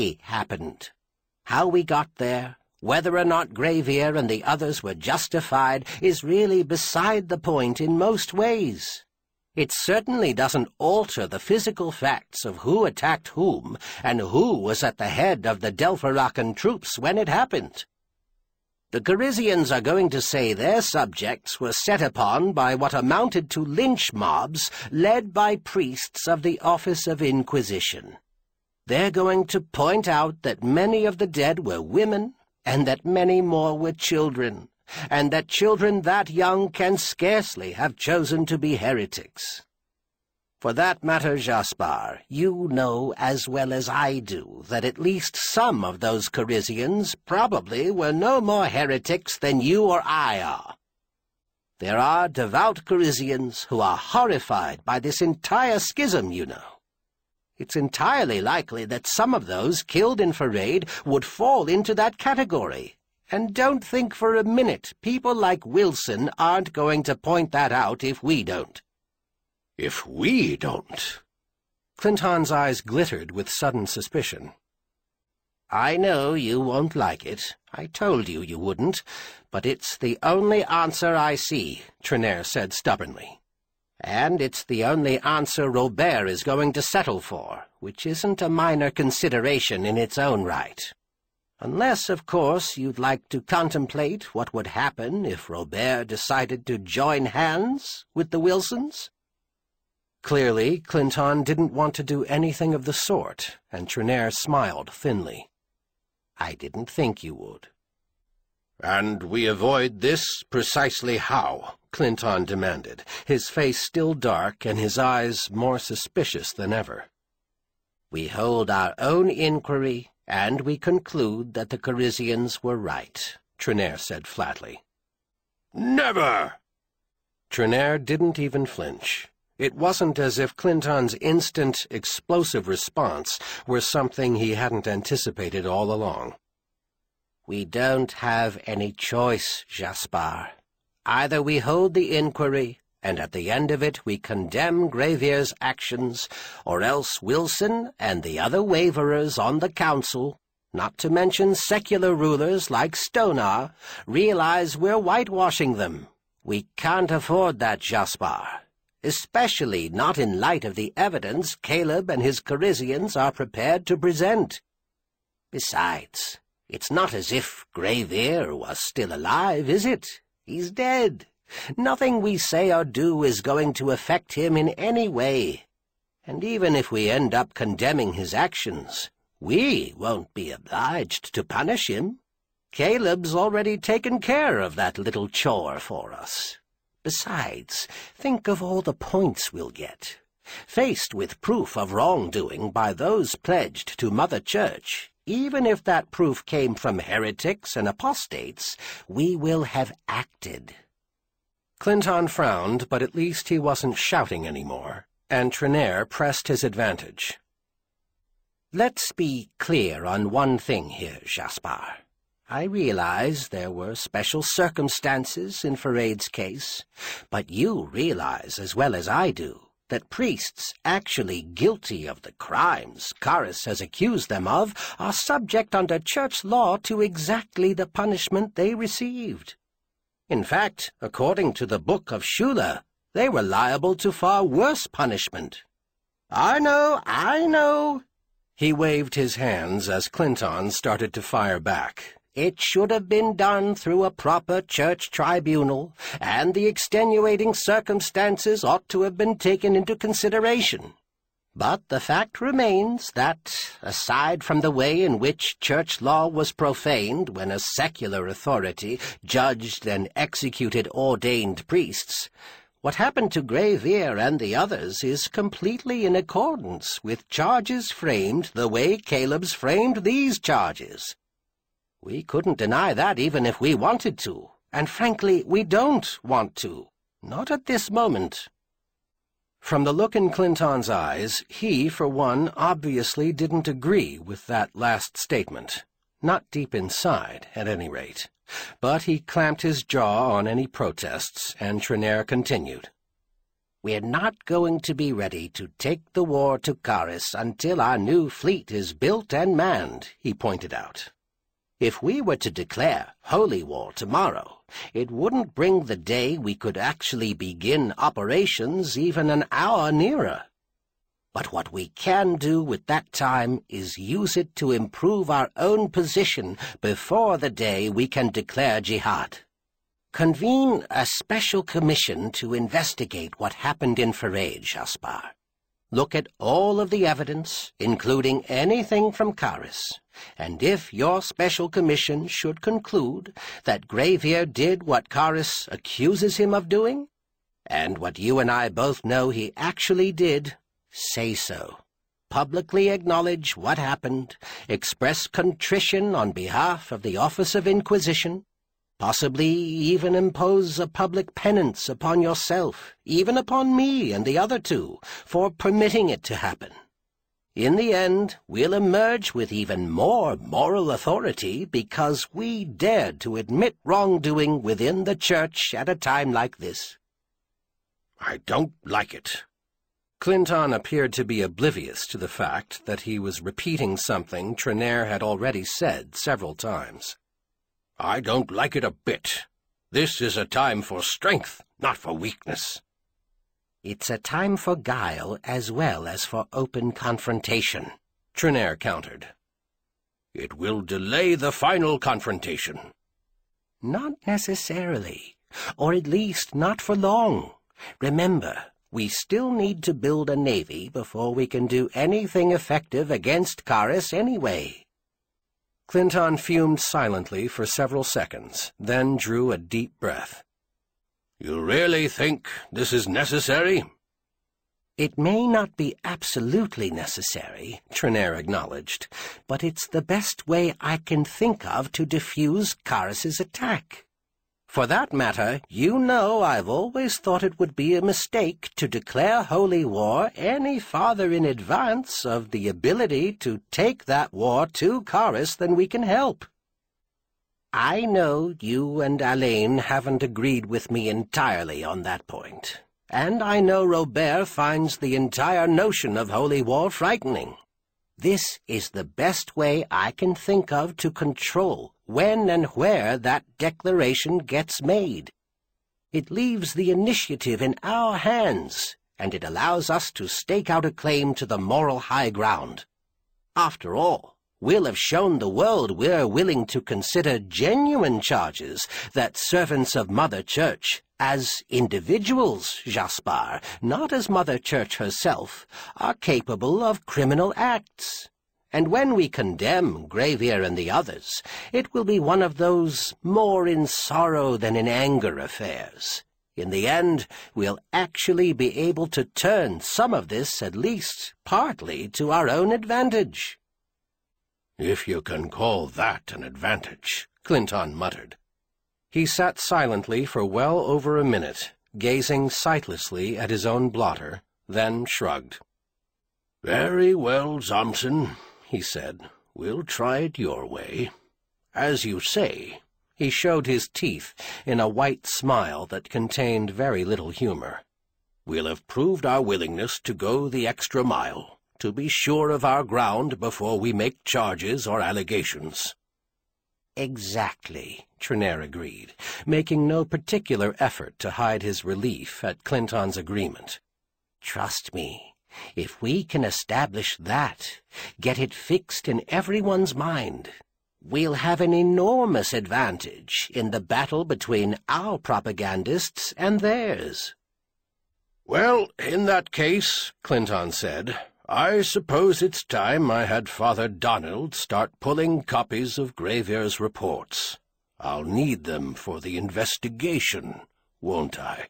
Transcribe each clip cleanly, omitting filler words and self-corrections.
happened. How we got there, whether or not Gravier and the others were justified, is really beside the point in most ways. It certainly doesn't alter the physical facts of who attacked whom and who was at the head of the Delphirakan troops when it happened. The Carizians are going to say their subjects were set upon by what amounted to lynch mobs led by priests of the Office of Inquisition. They're going to point out that many of the dead were women, and that many more were children, and that children that young can scarcely have chosen to be heretics. For that matter, Jaspar, you know as well as I do that at least some of those Carizians probably were no more heretics than you or I are. There are devout Carizians who are horrified by this entire schism, you know. It's entirely likely that some of those killed in Fereid would fall into that category. And don't think for a minute people like Wilson aren't going to point that out if we don't. If we don't? Clinton's eyes glittered with sudden suspicion. I know you won't like it. I told you you wouldn't. But it's the only answer I see, Trenair said stubbornly. And it's the only answer Robert is going to settle for, which isn't a minor consideration in its own right. Unless, of course, you'd like to contemplate what would happen if Robert decided to join hands with the Wilsons. Clearly, Clinton didn't want to do anything of the sort, and Trenair smiled thinly. I didn't think you would. And we avoid this precisely how? Clinton demanded, his face still dark and his eyes more suspicious than ever. We hold our own inquiry, and we conclude that the Carizians were right, Trenair said flatly. Never! Trenair didn't even flinch. It wasn't as if Clinton's instant, explosive response were something he hadn't anticipated all along. We don't have any choice, Jaspar. Either we hold the inquiry, and at the end of it we condemn Gravier's actions, or else Wilson and the other waverers on the council, not to mention secular rulers like Stonar, realize we're whitewashing them. We can't afford that, Jaspar, especially not in light of the evidence Caleb and his Carizians are prepared to present. Besides, it's not as if Gravier was still alive, is it? He's dead. Nothing we say or do is going to affect him in any way. And even if we end up condemning his actions, we won't be obliged to punish him. Caleb's already taken care of that little chore for us. Besides, think of all the points we'll get. Faced with proof of wrongdoing by those pledged to Mother Church, even if that proof came from heretics and apostates, we will have acted. Clinton frowned, but at least he wasn't shouting anymore, and Trenair pressed his advantage. Let's be clear on one thing here, Jaspar. I realize there were special circumstances in Fereid's case, but you realize as well as I do that priests actually guilty of the crimes Karis has accused them of are subject under church law to exactly the punishment they received. In fact, according to the Book of Shula, they were liable to far worse punishment. I know. He waved his hands as Clinton started to fire back. It should have been done through a proper church tribunal, and the extenuating circumstances ought to have been taken into consideration. But the fact remains that, aside from the way in which church law was profaned when a secular authority judged and executed ordained priests, what happened to Gravier and the others is completely in accordance with charges framed the way Caleb's framed these charges. We couldn't deny that even if we wanted to, and frankly, we don't want to. Not at this moment. From the look in Clinton's eyes, he, for one, obviously didn't agree with that last statement. Not deep inside, at any rate. But he clamped his jaw on any protests, and Trenair continued. We're not going to be ready to take the war to Caris until our new fleet is built and manned, he pointed out. If we were to declare holy war tomorrow, it wouldn't bring the day we could actually begin operations even an hour nearer. But what we can do with that time is use it to improve our own position before the day we can declare jihad. Convene a special commission to investigate what happened in Ferrage, Jaspar. Look at all of the evidence, including anything from Caris, and if your special commission should conclude that Gravier did what Caris accuses him of doing, and what you and I both know he actually did, say so. Publicly acknowledge what happened, express contrition on behalf of the Office of Inquisition, possibly even impose a public penance upon yourself, even upon me and the other two, for permitting it to happen. In the end, we'll emerge with even more moral authority because we dared to admit wrongdoing within the Church at a time like this. I don't like it. Clinton appeared to be oblivious to the fact that he was repeating something Trenair had already said several times. I don't like it a bit. This is a time for strength, not for weakness. It's a time for guile as well as for open confrontation, Trenair countered. It will delay the final confrontation. Not necessarily, or at least not for long. Remember, we still need to build a navy before we can do anything effective against Caris anyway. Clinton fumed silently for several seconds, then drew a deep breath. You really think this is necessary? It may not be absolutely necessary, Trenair acknowledged, but it's the best way I can think of to defuse Caris's attack. For that matter, you know I've always thought it would be a mistake to declare holy war any farther in advance of the ability to take that war to Caris than we can help. I know you and Alain haven't agreed with me entirely on that point, and I know Robert finds the entire notion of holy war frightening. This is the best way I can think of to control when and where that declaration gets made. It leaves the initiative in our hands, and it allows us to stake out a claim to the moral high ground. After all, we'll have shown the world we're willing to consider genuine charges that servants of Mother Church, as individuals, Jaspar, not as Mother Church herself, are capable of criminal acts. And when we condemn Gravier and the others, it will be one of those more in sorrow than in anger affairs. In the end, we'll actually be able to turn some of this, at least partly, to our own advantage. If you can call that an advantage, Clinton muttered. He sat silently for well over a minute, gazing sightlessly at his own blotter, then shrugged. Very well, Thompson, he said. We'll try it your way. As you say. He showed his teeth in a white smile that contained very little humor. We'll have proved our willingness to go the extra mile, to be sure of our ground before we make charges or allegations. Exactly, Trenair agreed, making no particular effort to hide his relief at Clinton's agreement. Trust me, if we can establish that, get it fixed in everyone's mind, we'll have an enormous advantage in the battle between our propagandists and theirs. Well, in that case, Clinton said, I suppose it's time I had Father Donald start pulling copies of Gravier's reports. I'll need them for the investigation, won't I?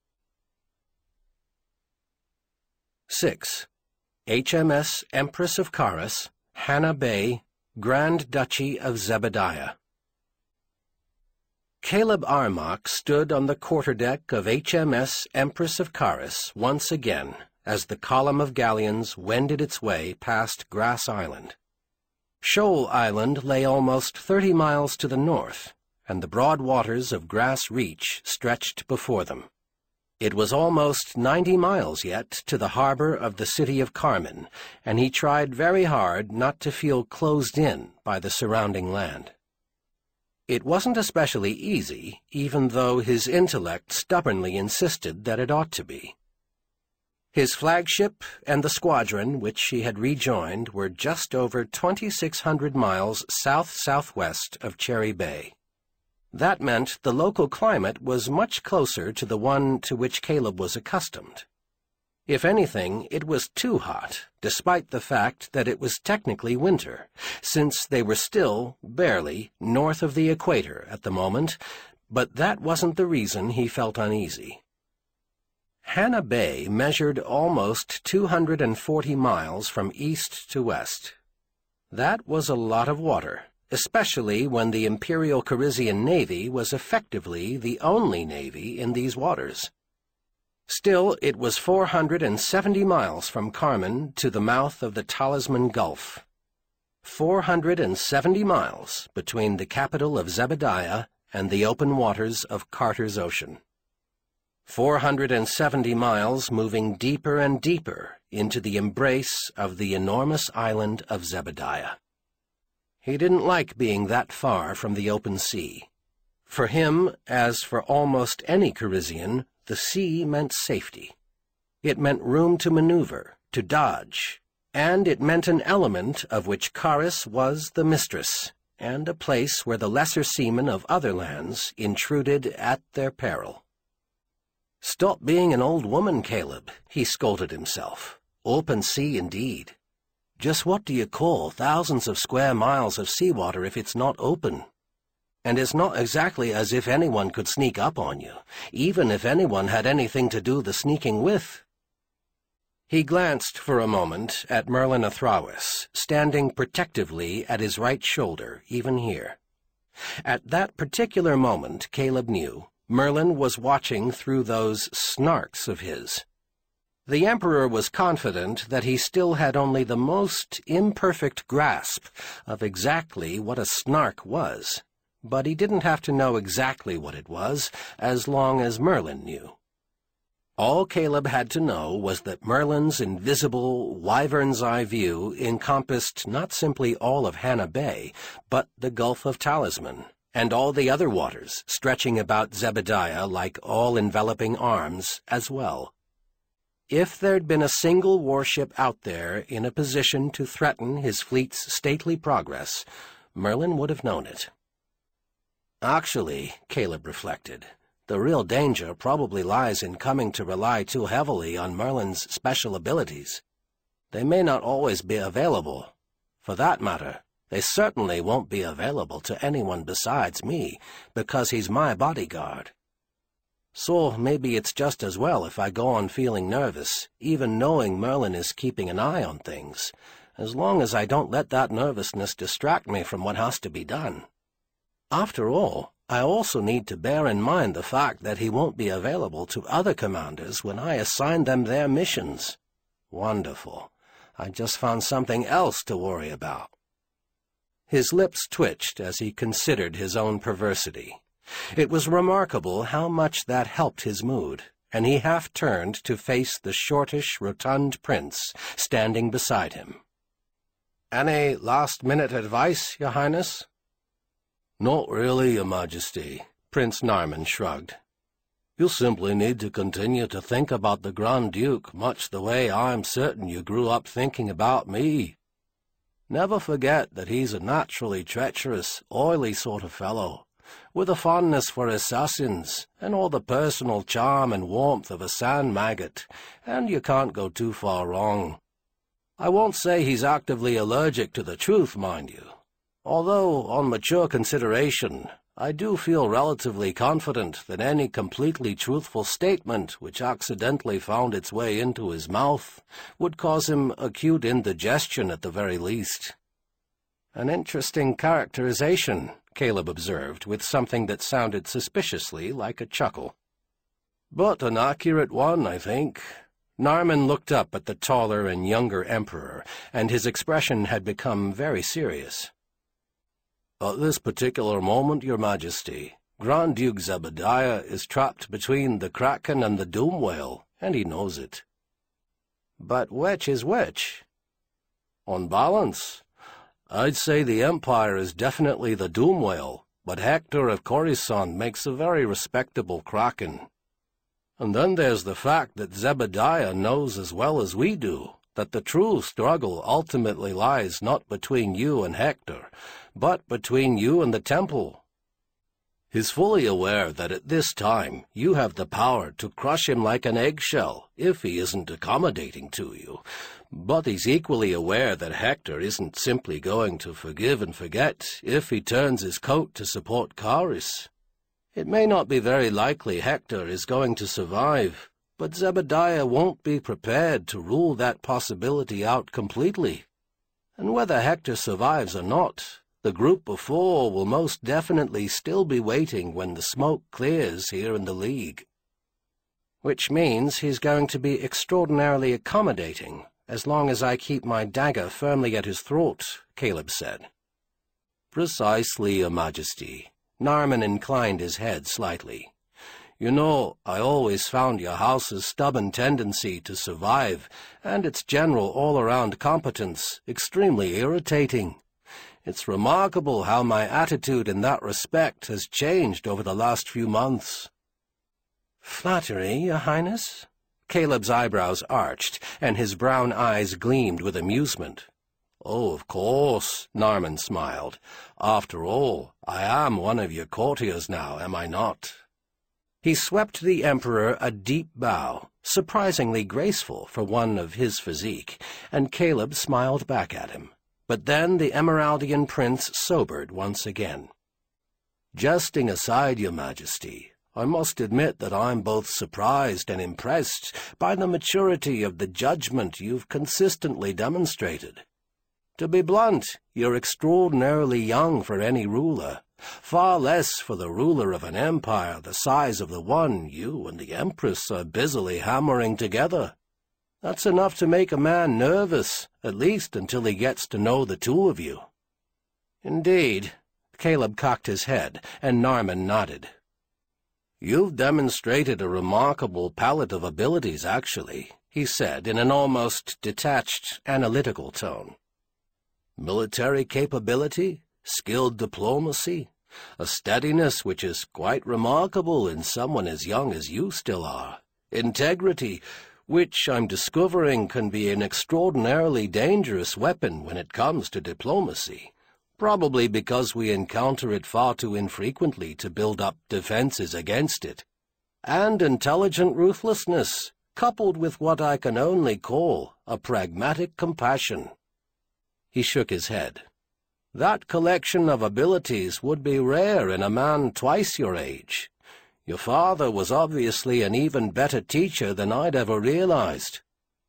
6. HMS Empress of Caris, Hannah Bay, Grand Duchy of Zebediah. Caleb Armagh stood on the quarterdeck of HMS Empress of Caris once again, as the column of galleons wended its way past Grass Island. Shoal Island lay almost 30 miles to the north, and the broad waters of Grass Reach stretched before them. It was almost 90 miles yet to the harbor of the city of Carmen, and he tried very hard not to feel closed in by the surrounding land. It wasn't especially easy, even though his intellect stubbornly insisted that it ought to be. His flagship and the squadron which he had rejoined were just over 2,600 miles south-southwest of Cherry Bay. That meant the local climate was much closer to the one to which Caleb was accustomed. If anything, it was too hot, despite the fact that it was technically winter, since they were still, barely, north of the equator at the moment, but that wasn't the reason he felt uneasy. Hannah Bay measured almost 240 miles from east to west. That was a lot of water, especially when the Imperial Carisian Navy was effectively the only navy in these waters. Still, it was 470 miles from Carmen to the mouth of the Talisman Gulf. 470 miles between the capital of Zebediah and the open waters of Carter's Ocean. 470 miles moving deeper and deeper into the embrace of the enormous island of Zebediah. He didn't like being that far from the open sea. For him, as for almost any Carisian, the sea meant safety. It meant room to maneuver, to dodge, and it meant an element of which Caris was the mistress, and a place where the lesser seamen of other lands intruded at their peril. "Stop being an old woman, Caleb," he scolded himself. "Open sea indeed. Just what do you call thousands of square miles of seawater if it's not open? And it's not exactly as if anyone could sneak up on you, even if anyone had anything to do the sneaking with." He glanced for a moment at Merlin Athrawis, standing protectively at his right shoulder, even here. At that particular moment, Caleb knew, Merlin was watching through those snarks of his. The Emperor was confident that he still had only the most imperfect grasp of exactly what a snark was, but he didn't have to know exactly what it was, as long as Merlin knew. All Caleb had to know was that Merlin's invisible, wyvern's eye view encompassed not simply all of Hannah Bay, but the Gulf of Talisman, and all the other waters stretching about Zebediah like all-enveloping arms as well. If there'd been a single warship out there in a position to threaten his fleet's stately progress, Merlin would have known it. Actually, Caleb reflected, the real danger probably lies in coming to rely too heavily on Merlin's special abilities. They may not always be available. For that matter, they certainly won't be available to anyone besides me, because he's my bodyguard. So maybe it's just as well if I go on feeling nervous, even knowing Merlin is keeping an eye on things, as long as I don't let that nervousness distract me from what has to be done. After all, I also need to bear in mind the fact that he won't be available to other commanders when I assign them their missions. Wonderful. I just found something else to worry about. His lips twitched as he considered his own perversity. It was remarkable how much that helped his mood, and he half-turned to face the shortish, rotund prince standing beside him. "Any last-minute advice, Your Highness?" "Not really, Your Majesty," Prince Narman shrugged. "You'll simply need to continue to think about the Grand Duke much the way I'm certain you grew up thinking about me. Never forget that he's a naturally treacherous, oily sort of fellow, with a fondness for assassins, and all the personal charm and warmth of a sand maggot, and you can't go too far wrong. I won't say he's actively allergic to the truth, mind you, although, on mature consideration, I do feel relatively confident that any completely truthful statement which accidentally found its way into his mouth would cause him acute indigestion at the very least." "An interesting characterization," Caleb observed, with something that sounded suspiciously like a chuckle. "But an accurate one, I think." Narman looked up at the taller and younger Emperor, and his expression had become very serious. "At this particular moment, Your Majesty, Grand Duke Zebediah is trapped between the Kraken and the Doom Whale, and he knows it. But which is which? On balance, I'd say the Empire is definitely the Doom Whale, but Hector of Coruscant makes a very respectable Kraken. And then there's the fact that Zebediah knows as well as we do that the true struggle ultimately lies not between you and Hector, but between you and the Temple. He's fully aware that at this time you have the power to crush him like an eggshell if he isn't accommodating to you, but he's equally aware that Hector isn't simply going to forgive and forget if he turns his coat to support Caris. It may not be very likely Hector is going to survive, but Zebediah won't be prepared to rule that possibility out completely. And whether Hector survives or not, the group of four will most definitely still be waiting when the smoke clears here in the League. Which means he's going to be extraordinarily accommodating, as long as I keep my dagger firmly at his throat, Caleb said. Precisely, Your Majesty. Narman inclined his head slightly. You know, I always found your house's stubborn tendency to survive, and its general all-around competence, extremely irritating. It's remarkable how my attitude in that respect has changed over the last few months. Flattery, Your Highness? Caleb's eyebrows arched, and his brown eyes gleamed with amusement. Oh, of course, Narman smiled. After all, I am one of your courtiers now, am I not? He swept the Emperor a deep bow, surprisingly graceful for one of his physique, and Caleb smiled back at him. But then the Emeraldian prince sobered once again. Jesting aside, Your Majesty, I must admit that I'm both surprised and impressed by the maturity of the judgment you've consistently demonstrated. To be blunt, you're extraordinarily young for any ruler, far less for the ruler of an empire the size of the one you and the Empress are busily hammering together. That's enough to make a man nervous, at least until he gets to know the two of you. Indeed. Caleb cocked his head, and Narman nodded. You've demonstrated a remarkable palette of abilities, actually, he said in an almost detached, analytical tone. Military capability, skilled diplomacy, a steadiness which is quite remarkable in someone as young as you still are, integrity, which I'm discovering can be an extraordinarily dangerous weapon when it comes to diplomacy, probably because we encounter it far too infrequently to build up defenses against it, and intelligent ruthlessness, coupled with what I can only call a pragmatic compassion. He shook his head. That collection of abilities would be rare in a man twice your age. Your father was obviously an even better teacher than I'd ever realized.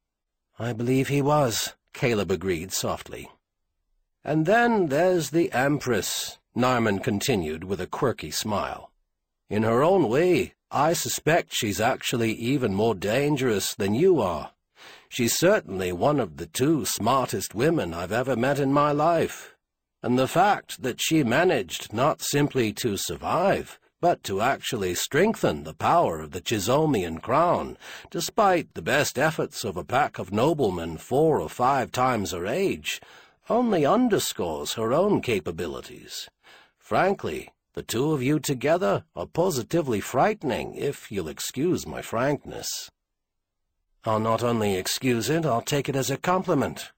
I believe he was, Caleb agreed softly. And then there's the Empress, Narman continued with a quirky smile. In her own way, I suspect she's actually even more dangerous than you are. She's certainly one of the two smartest women I've ever met in my life. And the fact that she managed not simply to survive, but to actually strengthen the power of the Chizomian crown, despite the best efforts of a pack of noblemen 4 or 5 times her age, only underscores her own capabilities. Frankly, the two of you together are positively frightening, if you'll excuse my frankness. I'll not only excuse it, I'll take it as a compliment.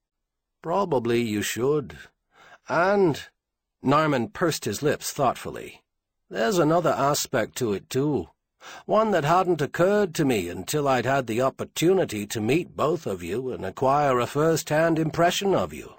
Probably you should. And, Narman pursed his lips thoughtfully, there's another aspect to it, too. One that hadn't occurred to me until I'd had the opportunity to meet both of you and acquire a first-hand impression of you.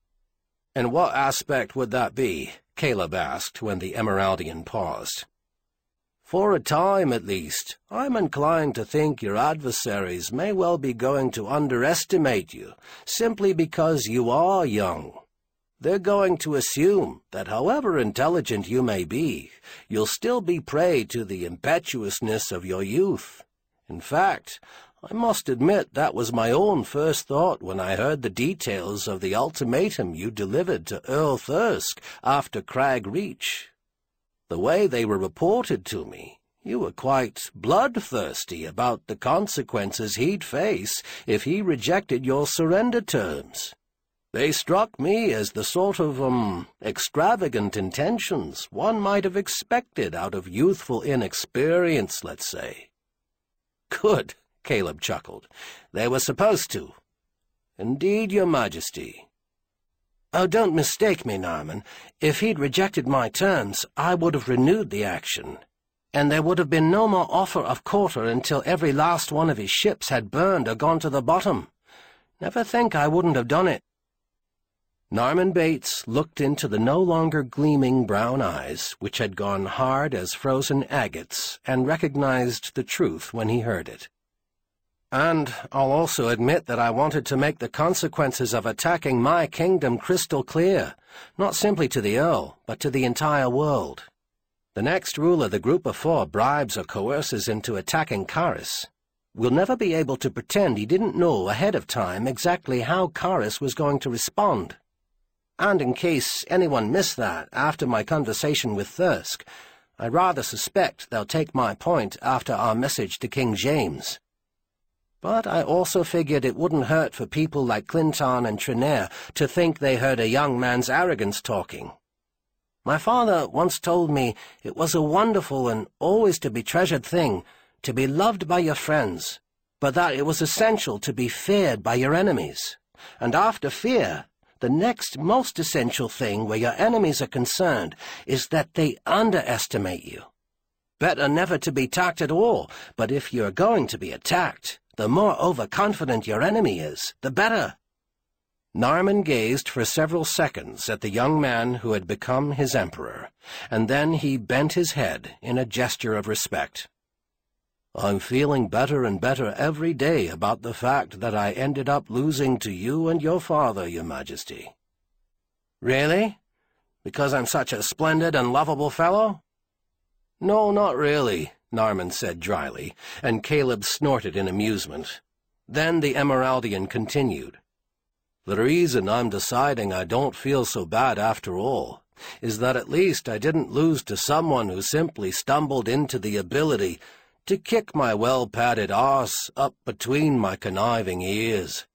And what aspect would that be? Caleb asked when the Emeraldian paused. For a time, at least, I'm inclined to think your adversaries may well be going to underestimate you, simply because you are young. They're going to assume that however intelligent you may be, you'll still be prey to the impetuousness of your youth. In fact, I must admit that was my own first thought when I heard the details of the ultimatum you delivered to Earl Thirsk after Crag Reach. The way they were reported to me, you were quite bloodthirsty about the consequences he'd face if he rejected your surrender terms. They struck me as the sort of, extravagant intentions one might have expected out of youthful inexperience, let's say." "Good," Caleb chuckled. "They were supposed to." "Indeed, Your Majesty." "Oh, don't mistake me, Narman. If he'd rejected my terms, I would have renewed the action, and there would have been no more offer of quarter until every last one of his ships had burned or gone to the bottom. Never think I wouldn't have done it." Narman Bates looked into the no longer gleaming brown eyes, which had gone hard as frozen agates, and recognized the truth when he heard it. "And I'll also admit that I wanted to make the consequences of attacking my kingdom crystal clear, not simply to the Earl, but to the entire world. The next ruler the Group of Four bribes or coerces into attacking Karis will never be able to pretend he didn't know ahead of time exactly how Karis was going to respond. And in case anyone missed that after my conversation with Thirsk, I rather suspect they'll take my point after our message to King James. But I also figured it wouldn't hurt for people like Clinton and Trenair to think they heard a young man's arrogance talking. My father once told me it was a wonderful and always to be treasured thing to be loved by your friends, but that it was essential to be feared by your enemies. And after fear, the next most essential thing where your enemies are concerned is that they underestimate you. Better never to be attacked at all, but if you're going to be attacked, the more overconfident your enemy is, the better." Narman gazed for several seconds at the young man who had become his emperor, and then he bent his head in a gesture of respect. "I'm feeling better and better every day about the fact that I ended up losing to you and your father, Your Majesty." "Really? Because I'm such a splendid and lovable fellow?" "No, not really," Narman said dryly, and Caleb snorted in amusement. Then the Emeraldian continued. "The reason I'm deciding I don't feel so bad after all is that at least I didn't lose to someone who simply stumbled into the ability to kick my well-padded arse up between my conniving ears."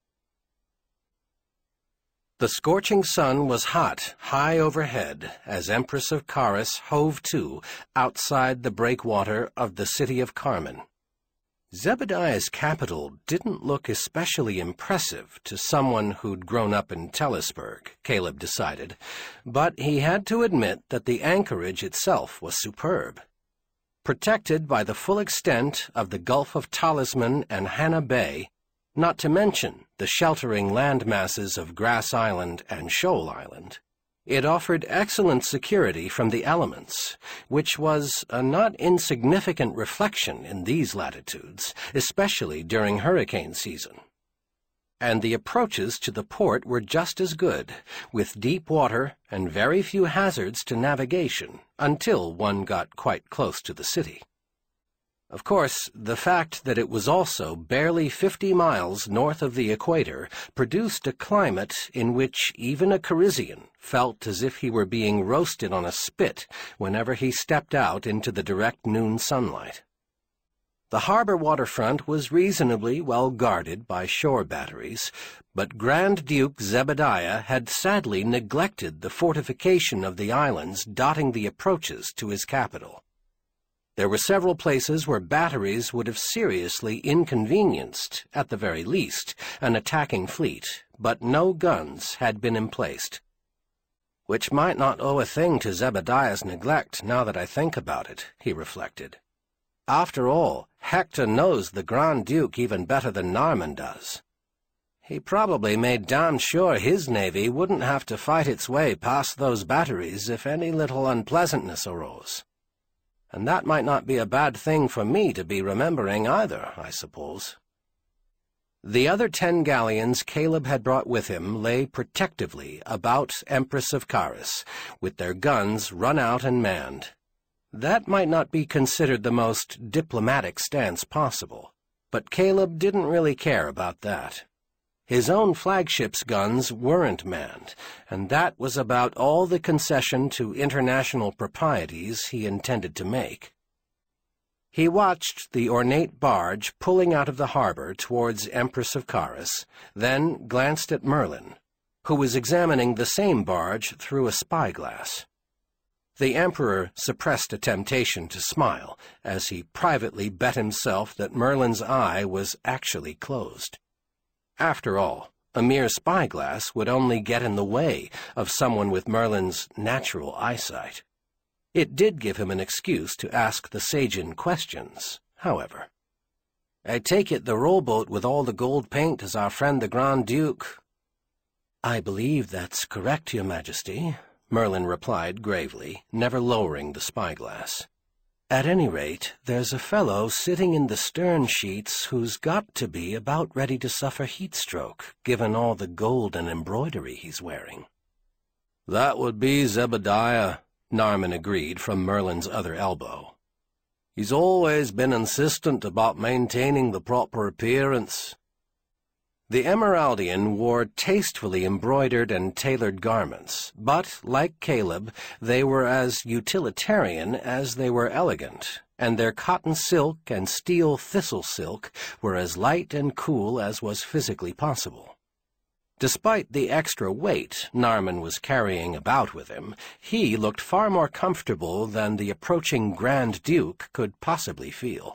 The scorching sun was hot, high overhead, as Empress of Karis hove to outside the breakwater of the city of Carmen. Zebediah's capital didn't look especially impressive to someone who'd grown up in Tellisburg, Caleb decided, but he had to admit that the anchorage itself was superb. Protected by the full extent of the Gulf of Talisman and Hannah Bay, not to mention the sheltering land masses of Grass Island and Shoal Island, it offered excellent security from the elements, which was a not insignificant reflection in these latitudes, especially during hurricane season. And the approaches to the port were just as good, with deep water and very few hazards to navigation until one got quite close to the city. Of course, the fact that it was also barely 50 miles north of the equator produced a climate in which even a Carisian felt as if he were being roasted on a spit whenever he stepped out into the direct noon sunlight. The harbor waterfront was reasonably well guarded by shore batteries, but Grand Duke Zebediah had sadly neglected the fortification of the islands dotting the approaches to his capital. There were several places where batteries would have seriously inconvenienced, at the very least, an attacking fleet, but no guns had been emplaced. "Which might not owe a thing to Zebediah's neglect, now that I think about it," he reflected. "After all, Hector knows the Grand Duke even better than Narman does. He probably made damn sure his navy wouldn't have to fight its way past those batteries if any little unpleasantness arose. And that might not be a bad thing for me to be remembering either, I suppose." The other 10 galleons Caleb had brought with him lay protectively about Empress of Karis, with their guns run out and manned. That might not be considered the most diplomatic stance possible, but Caleb didn't really care about that. His own flagship's guns weren't manned, and that was about all the concession to international proprieties he intended to make. He watched the ornate barge pulling out of the harbor towards Empress of Caris, then glanced at Merlin, who was examining the same barge through a spyglass. The Emperor suppressed a temptation to smile as he privately bet himself that Merlin's eye was actually closed. After all, a mere spyglass would only get in the way of someone with Merlin's natural eyesight. It did give him an excuse to ask the Sajin questions, however. "I take it the rowboat with all the gold paint is our friend the Grand Duke." "I believe that's correct, Your Majesty," Merlin replied gravely, never lowering the spyglass. "At any rate, there's a fellow sitting in the stern sheets who's got to be about ready to suffer heat-stroke, given all the gold and embroidery he's wearing." "That would be Zebediah," Narmen agreed from Merlin's other elbow. "He's always been insistent about maintaining the proper appearance." The Emeraldian wore tastefully embroidered and tailored garments, but, like Caleb, they were as utilitarian as they were elegant, and their cotton silk and steel thistle silk were as light and cool as was physically possible. Despite the extra weight Narmen was carrying about with him, he looked far more comfortable than the approaching Grand Duke could possibly feel.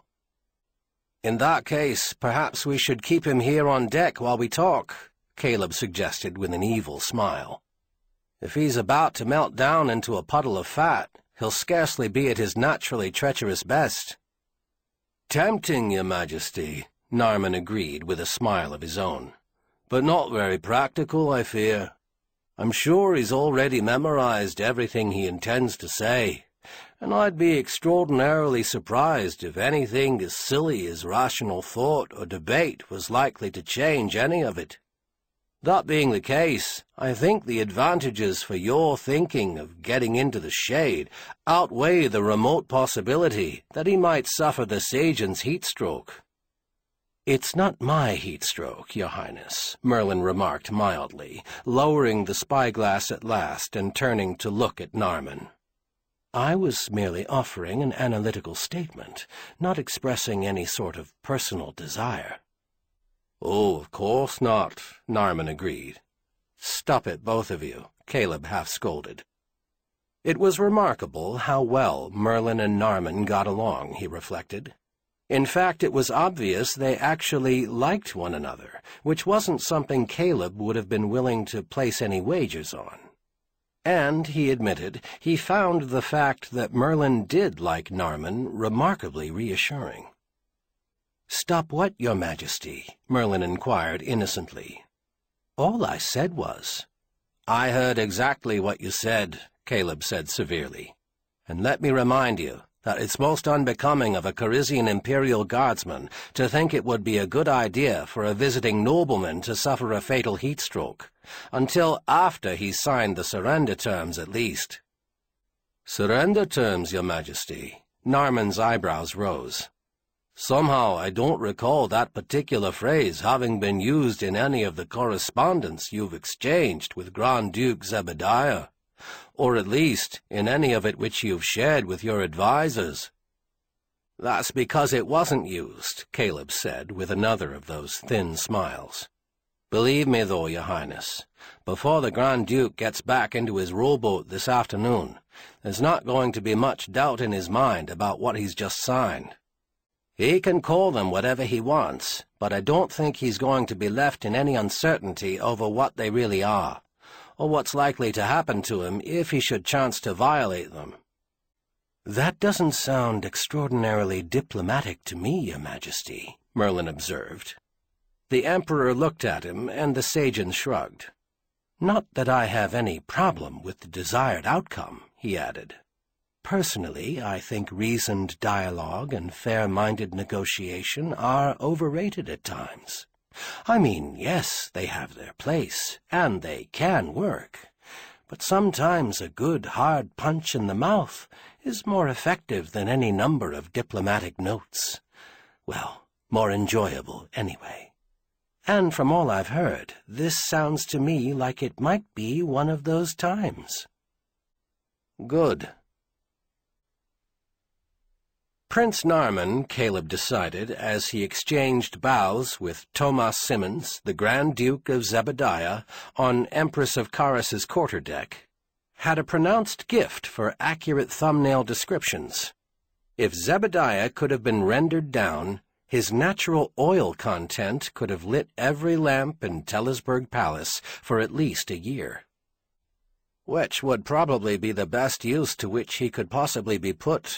"In that case, perhaps we should keep him here on deck while we talk," Caleb suggested with an evil smile. "If he's about to melt down into a puddle of fat, he'll scarcely be at his naturally treacherous best." "Tempting, Your Majesty," Narmen agreed with a smile of his own, "but not very practical, I fear. I'm sure he's already memorized everything he intends to say, and I'd be extraordinarily surprised if anything as silly as rational thought or debate was likely to change any of it. That being the case, I think the advantages for your thinking of getting into the shade outweigh the remote possibility that he might suffer the Sajin's heat-stroke." "It's not my heat-stroke, Your Highness," Merlin remarked mildly, lowering the spyglass at last and turning to look at Narmen. "I was merely offering an analytical statement, not expressing any sort of personal desire." "Oh, of course not," Narmen agreed. "Stop it, both of you," Caleb half scolded. It was remarkable how well Merlin and Narmen got along, he reflected. In fact, it was obvious they actually liked one another, which wasn't something Caleb would have been willing to place any wagers on. And, he admitted, he found the fact that Merlin did like Narmen remarkably reassuring. "Stop what, Your Majesty?" Merlin inquired innocently. "All I said was—" "I heard exactly what you said," Caleb said severely. "And let me remind you that it's most unbecoming of a Carisian Imperial Guardsman to think it would be a good idea for a visiting nobleman to suffer a fatal heat-stroke, until after he's signed the surrender terms at least." "Surrender terms, Your Majesty?" Narmen's eyebrows rose. "Somehow I don't recall that particular phrase having been used in any of the correspondence you've exchanged with Grand Duke Zebediah, or at least in any of it which you've shared with your advisers." "That's because it wasn't used," Caleb said with another of those thin smiles. "Believe me, though, Your Highness, before the Grand Duke gets back into his rowboat this afternoon, there's not going to be much doubt in his mind about what he's just signed. He can call them whatever he wants, but I don't think he's going to be left in any uncertainty over what they really are, or what's likely to happen to him if he should chance to violate them." "That doesn't sound extraordinarily diplomatic to me, Your Majesty," Merlin observed. The Emperor looked at him, and the Sajin shrugged. "Not that I have any problem with the desired outcome," he added. "Personally, I think reasoned dialogue and fair-minded negotiation are overrated at times. I mean, yes, they have their place, and they can work. But sometimes a good hard punch in the mouth is more effective than any number of diplomatic notes. Well, more enjoyable anyway." And from all I've heard, this sounds to me like it might be one of those times." "Good." Prince Narman, Caleb decided, as he exchanged bows with Tomas Simmons, the Grand Duke of Zebediah, on Empress of Caris's quarterdeck, had a pronounced gift for accurate thumbnail descriptions. If Zebediah could have been rendered down, his natural oil content could have lit every lamp in Tellisburg Palace for at least a year. Which would probably be the best use to which he could possibly be put.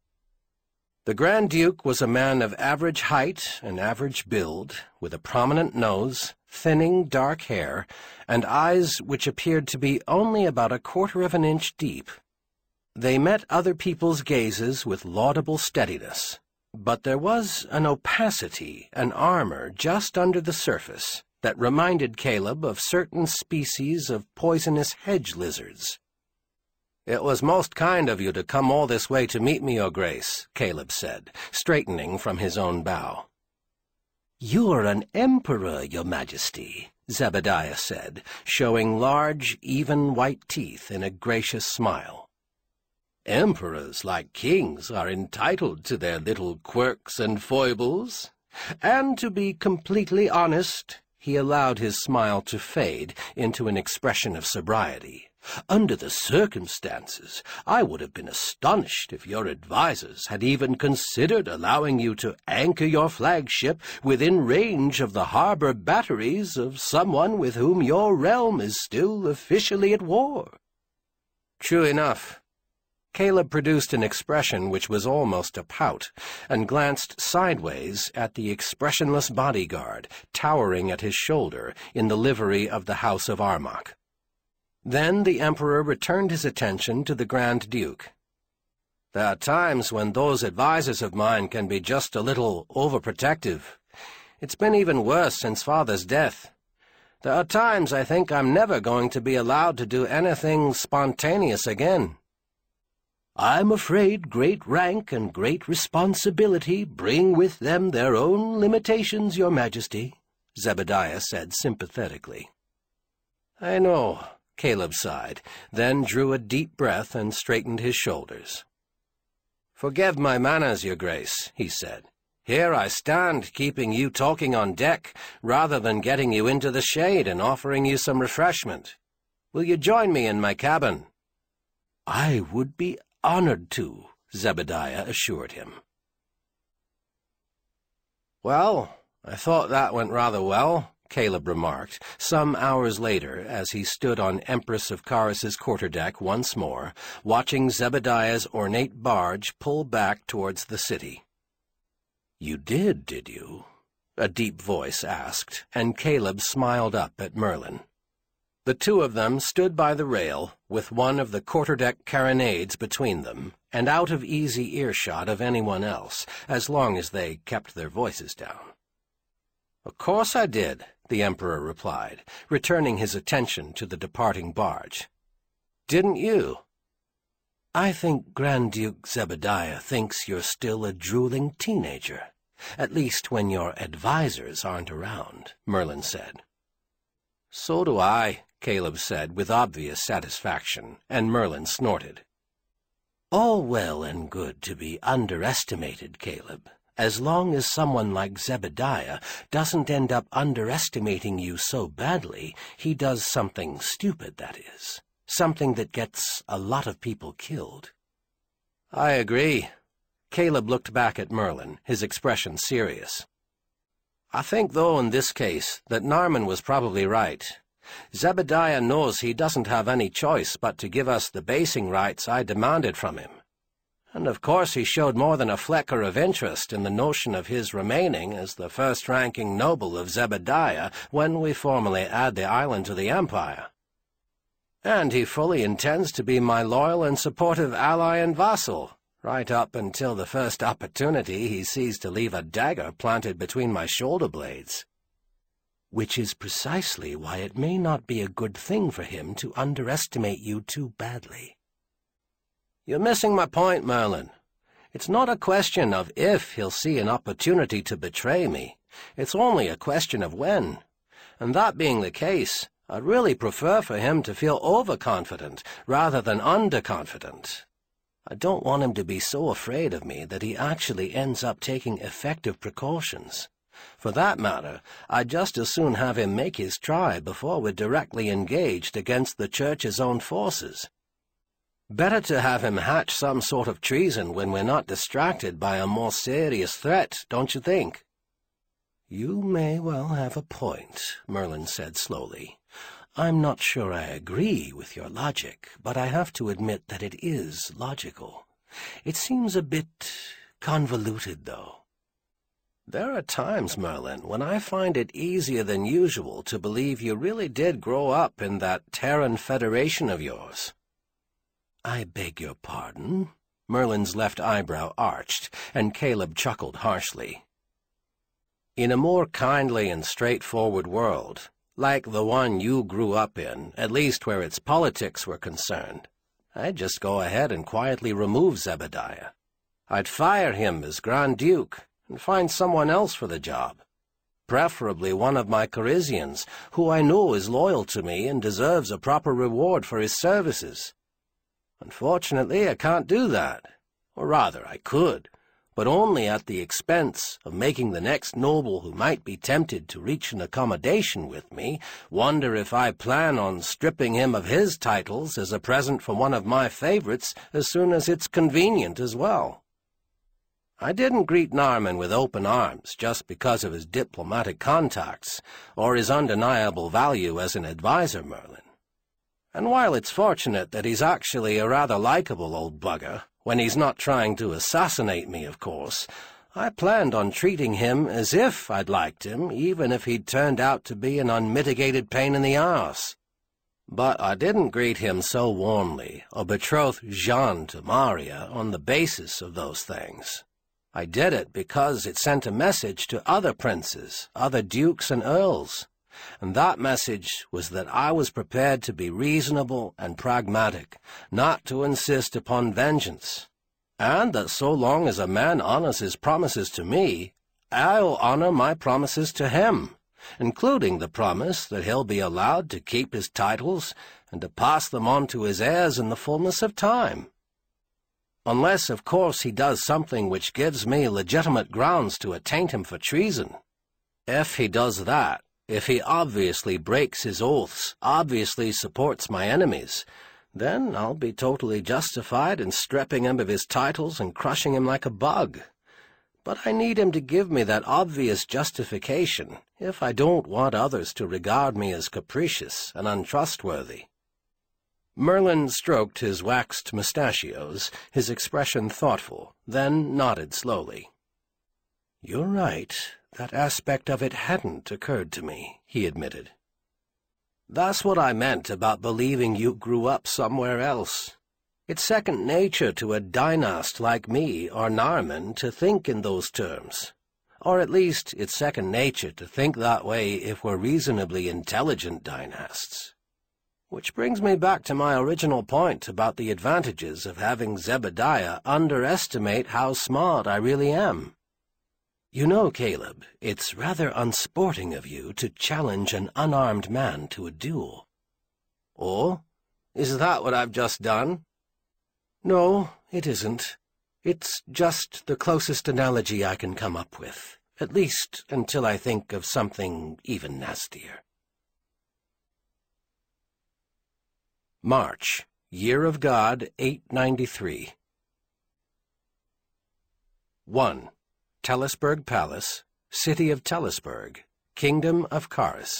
The Grand Duke was a man of average height and average build, with a prominent nose, thinning dark hair, and eyes which appeared to be only about a quarter of an inch deep. They met other people's gazes with laudable steadiness, but there was an opacity, an armor just under the surface, that reminded Caleb of certain species of poisonous hedge lizards. "It was most kind of you to come all this way to meet me, Your Grace," Caleb said, straightening from his own bow. "You're an emperor, Your Majesty," Zebediah said, showing large, even white teeth in a gracious smile. "Emperors, like kings, are entitled to their little quirks and foibles." And to be completely honest, he allowed his smile to fade into an expression of sobriety. "Under the circumstances, I would have been astonished if your advisers had even considered allowing you to anchor your flagship within range of the harbor batteries of someone with whom your realm is still officially at war." True enough. Caleb produced an expression which was almost a pout, and glanced sideways at the expressionless bodyguard towering at his shoulder in the livery of the House of Armagh. Then the Emperor returned his attention to the Grand Duke. "There are times when those advisers of mine can be just a little overprotective. It's been even worse since Father's death. There are times I think I'm never going to be allowed to do anything spontaneous again." "I'm afraid great rank and great responsibility bring with them their own limitations, Your Majesty," Zebediah said sympathetically. "I know," Caleb sighed, then drew a deep breath and straightened his shoulders. "Forgive my manners, Your Grace," he said. "Here I stand, keeping you talking on deck, rather than getting you into the shade and offering you some refreshment. Will you join me in my cabin?" "I would be honored to," Zebediah assured him. "Well, I thought that went rather well," Caleb remarked, some hours later, as he stood on Empress of Caris's quarterdeck once more, watching Zebediah's ornate barge pull back towards the city. "You did you?" a deep voice asked, and Caleb smiled up at Merlin. The two of them stood by the rail, with one of the quarterdeck carronades between them, and out of easy earshot of anyone else, as long as they kept their voices down. "Of course I did," the Emperor replied, returning his attention to the departing barge. "Didn't you?" "I think Grand Duke Zebediah thinks you're still a drooling teenager, at least when your advisers aren't around," Merlin said. "So do I," Caleb said with obvious satisfaction, and Merlin snorted. "All well and good to be underestimated, Caleb, as long as someone like Zebediah doesn't end up underestimating you so badly he does something stupid, that is, something that gets a lot of people killed." "I agree." Caleb looked back at Merlin, his expression serious. "I think, though, in this case, that Narman was probably right. Zebediah knows he doesn't have any choice but to give us the basing rights I demanded from him. And of course he showed more than a flicker of interest in the notion of his remaining as the first-ranking noble of Zebediah when we formally add the island to the Empire. And he fully intends to be my loyal and supportive ally and vassal, right up until the first opportunity he sees to leave a dagger planted between my shoulder blades." "Which is precisely why it may not be a good thing for him to underestimate you too badly." "You're missing my point, Merlin. It's not a question of if he'll see an opportunity to betray me. It's only a question of when. And that being the case, I'd really prefer for him to feel overconfident rather than underconfident. I don't want him to be so afraid of me that he actually ends up taking effective precautions. For that matter, I'd just as soon have him make his try before we're directly engaged against the Church's own forces. Better to have him hatch some sort of treason when we're not distracted by a more serious threat, don't you think? You may well have a point, Merlin said slowly. I'm not sure I agree with your logic, but I have to admit that it is logical. It seems a bit convoluted, though. There are times, Merlin, when I find it easier than usual to believe you really did grow up in that Terran Federation of yours. I beg your pardon? Merlin's left eyebrow arched, and Caleb chuckled harshly. In a more kindly and straightforward world, like the one you grew up in, at least where its politics were concerned, I'd just go ahead and quietly remove Zebediah. I'd fire him as Grand Duke and find someone else for the job, preferably one of my Carizians, who I know is loyal to me and deserves a proper reward for his services. Unfortunately, I can't do that. Or rather, I could, but only at the expense of making the next noble who might be tempted to reach an accommodation with me wonder if I plan on stripping him of his titles as a present from one of my favorites as soon as it's convenient as well. I didn't greet Narman with open arms just because of his diplomatic contacts or his undeniable value as an advisor, Merlin. And while it's fortunate that he's actually a rather likable old bugger, when he's not trying to assassinate me, of course, I planned on treating him as if I'd liked him, even if he'd turned out to be an unmitigated pain in the arse. But I didn't greet him so warmly, or betroth Jeanne to Maria on the basis of those things. I did it because it sent a message to other princes, other dukes and earls. And that message was that I was prepared to be reasonable and pragmatic, not to insist upon vengeance, and that so long as a man honors his promises to me, I'll honor my promises to him, including the promise that he'll be allowed to keep his titles and to pass them on to his heirs in the fullness of time. Unless, of course, he does something which gives me legitimate grounds to attaint him for treason. If he does that, if he obviously breaks his oaths, obviously supports my enemies, then I'll be totally justified in stripping him of his titles and crushing him like a bug. But I need him to give me that obvious justification if I don't want others to regard me as capricious and untrustworthy. Merlin stroked his waxed mustachios, his expression thoughtful, then nodded slowly. "You're right. That aspect of it hadn't occurred to me," he admitted. "That's what I meant about believing you grew up somewhere else. It's second nature to a dynast like me or Narman to think in those terms. Or at least it's second nature to think that way if we're reasonably intelligent dynasts. Which brings me back to my original point about the advantages of having Zebediah underestimate how smart I really am. You know, Caleb, it's rather unsporting of you to challenge an unarmed man to a duel." "Oh? Is that what I've just done?" "No, it isn't. It's just the closest analogy I can come up with, at least until I think of something even nastier." March, Year of God, 893. 1. Telesburg Palace, City of Telesburg, Kingdom of Karis.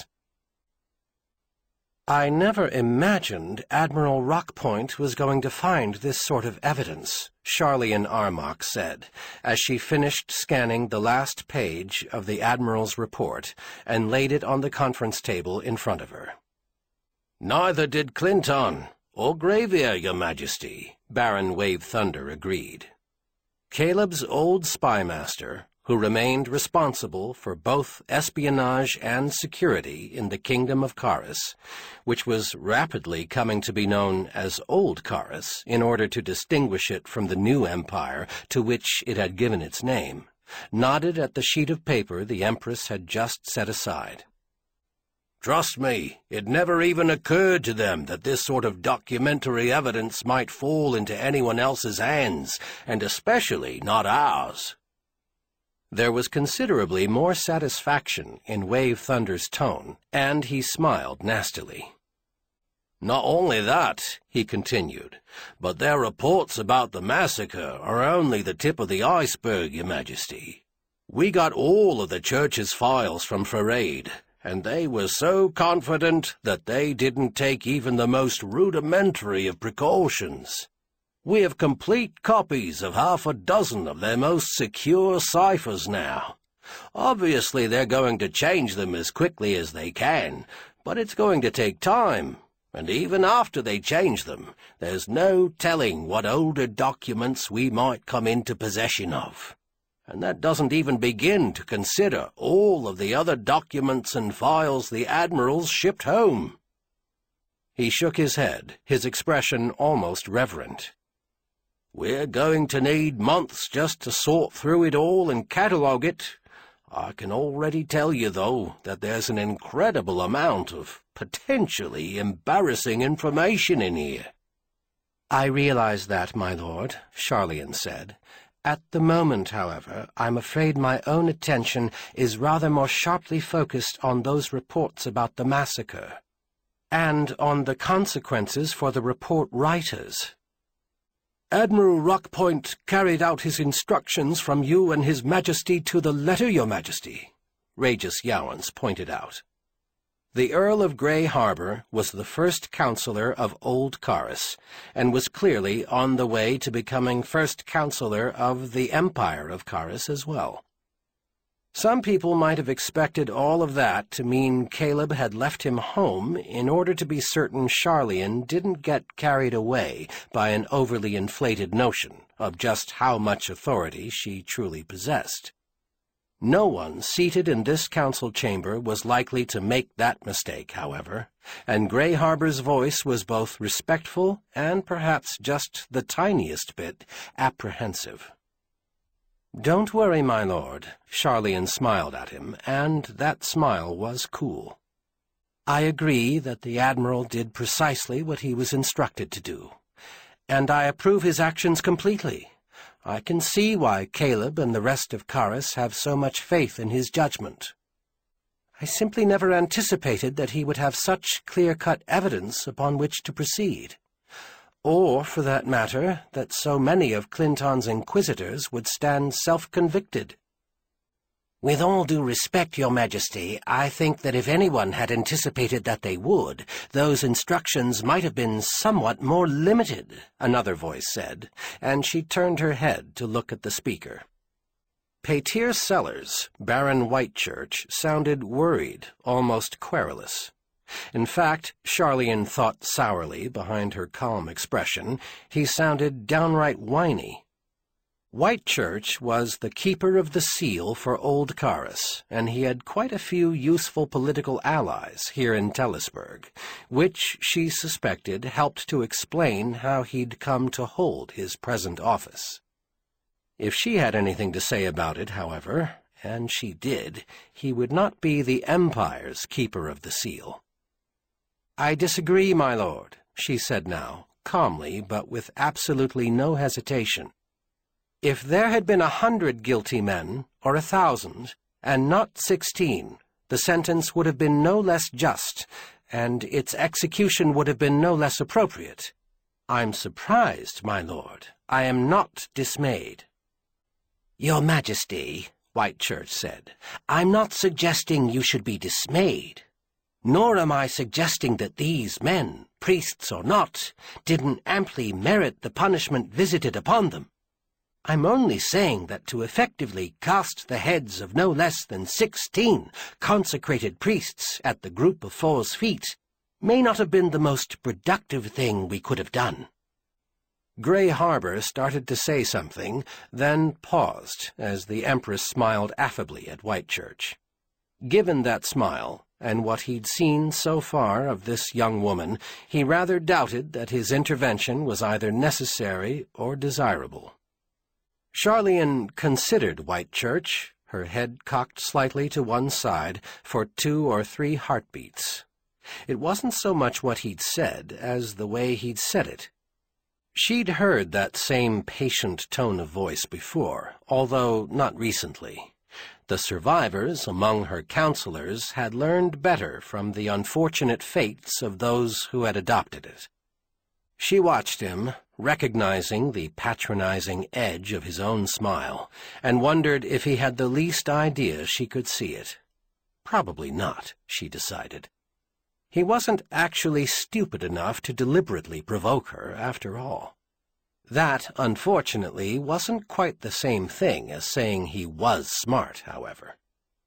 I never imagined Admiral Rockpoint was going to find this sort of evidence, Charlian Armach said, as she finished scanning the last page of the Admiral's report and laid it on the conference table in front of her. "Neither did Clinton or Gravier, Your Majesty," Baron Wave Thunder agreed. Caleb's old spymaster, who remained responsible for both espionage and security in the Kingdom of Karis, which was rapidly coming to be known as Old Karis in order to distinguish it from the new empire to which it had given its name, nodded at the sheet of paper the Empress had just set aside. "Trust me, it never even occurred to them that this sort of documentary evidence might fall into anyone else's hands, and especially not ours." There was considerably more satisfaction in Wave Thunder's tone, and he smiled nastily. "Not only that," he continued, "but their reports about the massacre are only the tip of the iceberg, Your Majesty. We got all of the Church's files from Fereid, and they were so confident that they didn't take even the most rudimentary of precautions. We have complete copies of half a dozen of their most secure ciphers now. Obviously they're going to change them as quickly as they can, but it's going to take time, and even after they change them, there's no telling what older documents we might come into possession of. And that doesn't even begin to consider all of the other documents and files the admirals shipped home." He shook his head, his expression almost reverent. "We're going to need months just to sort through it all and catalogue it. I can already tell you, though, that there's an incredible amount of potentially embarrassing information in here." "I realize that, my lord," Charlian said. "At the moment, however, I'm afraid my own attention is rather more sharply focused on those reports about the massacre, and on the consequences for the report writers." "Admiral Rockpoint carried out his instructions from you and His Majesty to the letter, Your Majesty," Regis Yowans pointed out. The Earl of Grey Harbor was the first Councillor of Old Karis, and was clearly on the way to becoming first Councillor of the Empire of Karis as well. Some people might have expected all of that to mean Caleb had left him home in order to be certain Charlian didn't get carried away by an overly inflated notion of just how much authority she truly possessed. No one seated in this council chamber was likely to make that mistake, however, and Grey Harbor's voice was both respectful and perhaps just the tiniest bit apprehensive. "Don't worry, my lord," Charlian smiled at him, and that smile was cool. "I agree that the Admiral did precisely what he was instructed to do, and I approve his actions completely. I can see why Caleb and the rest of Karis have so much faith in his judgment. I simply never anticipated that he would have such clear-cut evidence upon which to proceed. Or, for that matter, that so many of Clinton's inquisitors would stand self-convicted. With all due respect, Your Majesty, I think that if anyone had anticipated that they would, those instructions might have been somewhat more limited," another voice said, and she turned her head to look at the speaker. Petir Sellers, Baron Whitechurch, sounded worried, almost querulous. In fact, Charlian thought sourly behind her calm expression, he sounded downright whiny. Whitechurch was the keeper of the seal for Old Karis, and he had quite a few useful political allies here in Tellisburg, which she suspected helped to explain how he'd come to hold his present office. If she had anything to say about it, however, and she did, he would not be the Empire's keeper of the seal. "I disagree, my lord," she said now, calmly but with absolutely no hesitation. "If there had been 100 guilty men, or 1,000, and not 16, the sentence would have been no less just, and its execution would have been no less appropriate. I'm surprised, my lord. I am not dismayed." "Your Majesty," Whitechurch said, "I'm not suggesting you should be dismayed. Nor am I suggesting that these men, priests or not, didn't amply merit the punishment visited upon them. I'm only saying that to effectively cast the heads of no less than 16 consecrated priests at the Group of Four's feet may not have been the most productive thing we could have done." Grey Harbor started to say something, then paused as the Empress smiled affably at Whitechurch. Given that smile, and what he'd seen so far of this young woman, he rather doubted that his intervention was either necessary or desirable. Charlian considered Whitechurch, her head cocked slightly to one side, for 2 or 3 heartbeats. It wasn't so much what he'd said as the way he'd said it. She'd heard that same patient tone of voice before, although not recently. The survivors among her counselors had learned better from the unfortunate fates of those who had adopted it. She watched him, recognizing the patronizing edge of his own smile, and wondered if he had the least idea she could see it. Probably not, she decided. He wasn't actually stupid enough to deliberately provoke her, after all. That, unfortunately, wasn't quite the same thing as saying he was smart, however.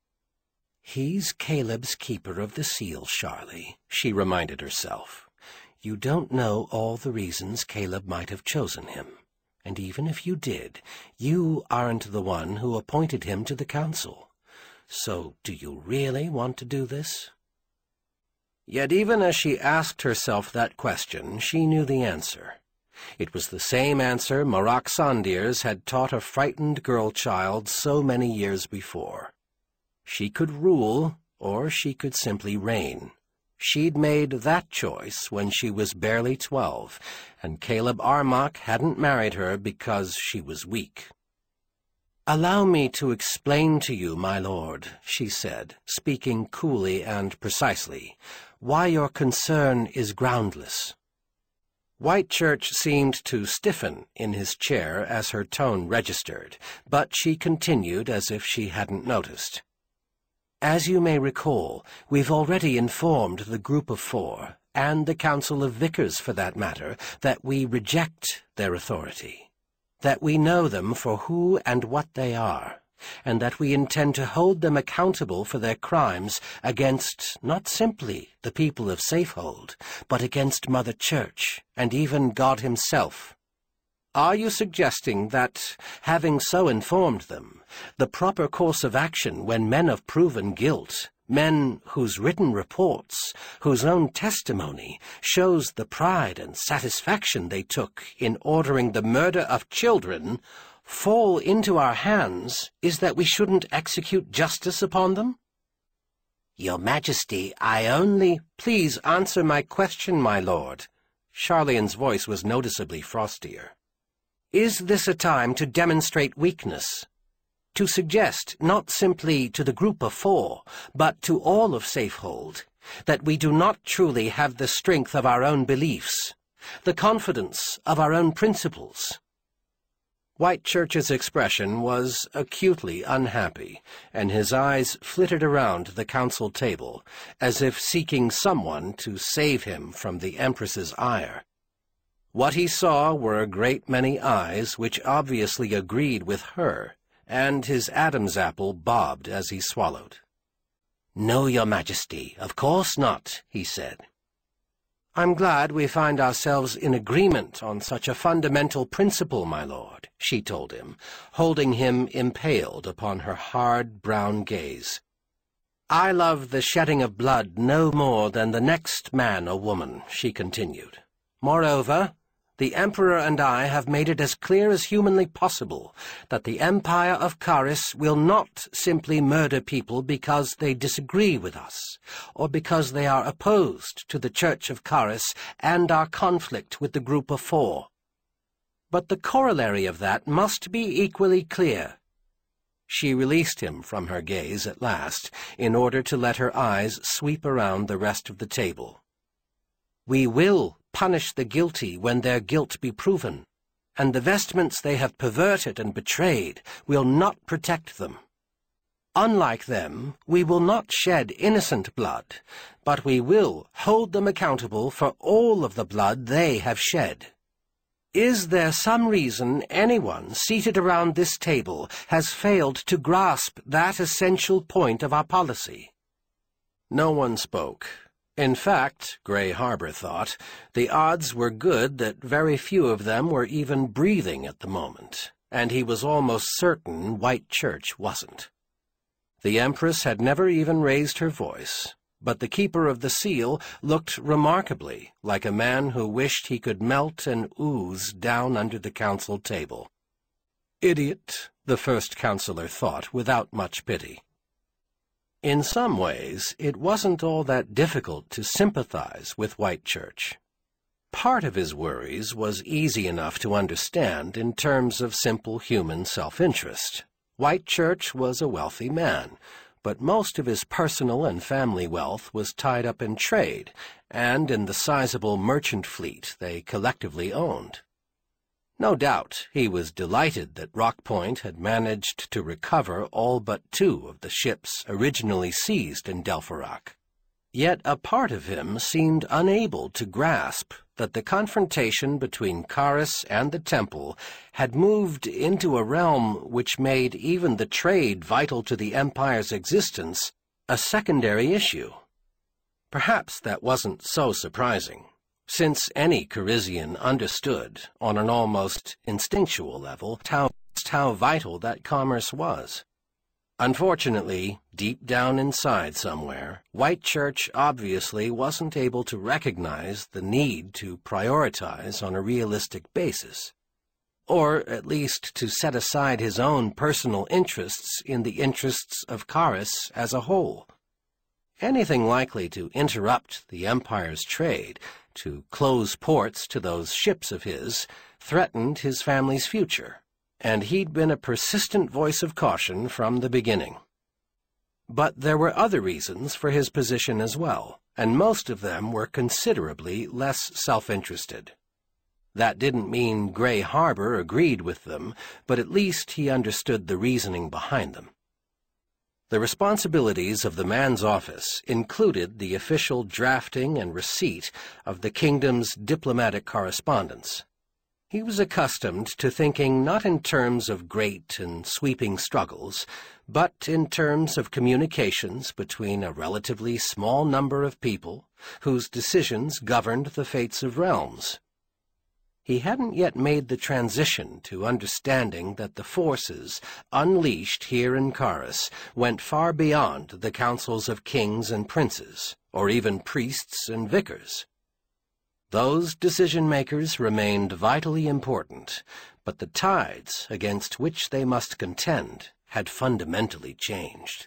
"He's Caleb's keeper of the seal, Charlie," she reminded herself. "You don't know all the reasons Caleb might have chosen him. And even if you did, you aren't the one who appointed him to the council. So do you really want to do this?" Yet even as she asked herself that question, she knew the answer. It was the same answer Marak Sandirs had taught a frightened girl-child so many years before. She could rule, or she could simply reign. She'd made that choice when she was barely 12, and Caleb Armok hadn't married her because she was weak. "Allow me to explain to you, my lord," she said, speaking coolly and precisely, "why your concern is groundless." Whitechurch seemed to stiffen in his chair as her tone registered, but she continued as if she hadn't noticed. "As you may recall, we've already informed the Group of 4, and the Council of Vicars for that matter, that we reject their authority, that we know them for who and what they are, and that we intend to hold them accountable for their crimes against not simply the people of Safehold, but against Mother Church, and even God himself. Are you suggesting that, having so informed them, the proper course of action when men of proven guilt, men whose written reports, whose own testimony, shows the pride and satisfaction they took in ordering the murder of children, fall into our hands, is that we shouldn't execute justice upon them?" "Your Majesty, I only—" "Please answer my question, my lord." Charlian's voice was noticeably frostier. "Is this a time to demonstrate weakness? To suggest, not simply to the Group of 4, but to all of Safehold, that we do not truly have the strength of our own beliefs, the confidence of our own principles?" Whitechurch's expression was acutely unhappy, and his eyes flitted around the council table, as if seeking someone to save him from the Empress's ire. What he saw were a great many eyes which obviously agreed with her, and his Adam's apple bobbed as he swallowed. "No, Your Majesty, of course not," he said. "I'm glad we find ourselves in agreement on such a fundamental principle, my lord," she told him, holding him impaled upon her hard brown gaze. "I love the shedding of blood no more than the next man or woman," she continued. "Moreover, the Emperor and I have made it as clear as humanly possible that the Empire of Caris will not simply murder people because they disagree with us, or because they are opposed to the Church of Caris and our conflict with the Group of 4. But the corollary of that must be equally clear." She released him from her gaze at last, in order to let her eyes sweep around the rest of the table. "We will punish the guilty when their guilt be proven, and the vestments they have perverted and betrayed will not protect them. Unlike them, we will not shed innocent blood, but we will hold them accountable for all of the blood they have shed. Is there some reason anyone seated around this table has failed to grasp that essential point of our policy?" No one spoke. In fact, Grey Harbor thought, the odds were good that very few of them were even breathing at the moment, and he was almost certain Whitechurch wasn't. The Empress had never even raised her voice, but the Keeper of the Seal looked remarkably like a man who wished he could melt and ooze down under the council table. Idiot, the first counselor thought without much pity. In some ways, it wasn't all that difficult to sympathize with Whitechurch. Part of his worries was easy enough to understand in terms of simple human self-interest. Whitechurch was a wealthy man, but most of his personal and family wealth was tied up in trade and in the sizable merchant fleet they collectively owned. No doubt he was delighted that Rock Point had managed to recover all but 2 of the ships originally seized in Delphorak. Yet a part of him seemed unable to grasp that the confrontation between Karis and the Temple had moved into a realm which made even the trade vital to the Empire's existence a secondary issue. Perhaps that wasn't so surprising, since any Carisian understood, on an almost instinctual level, how vital that commerce was. Unfortunately, deep down inside somewhere, Whitechurch obviously wasn't able to recognize the need to prioritize on a realistic basis, or at least to set aside his own personal interests in the interests of Karis as a whole. Anything likely to interrupt the Empire's trade, to close ports to those ships of his, threatened his family's future, and he'd been a persistent voice of caution from the beginning. But there were other reasons for his position as well, and most of them were considerably less self-interested. That didn't mean Gray Harbor agreed with them, but at least he understood the reasoning behind them. The responsibilities of the man's office included the official drafting and receipt of the kingdom's diplomatic correspondence. He was accustomed to thinking not in terms of great and sweeping struggles, but in terms of communications between a relatively small number of people whose decisions governed the fates of realms. He hadn't yet made the transition to understanding that the forces unleashed here in Karis went far beyond the councils of kings and princes, or even priests and vicars. Those decision-makers remained vitally important, but the tides against which they must contend had fundamentally changed.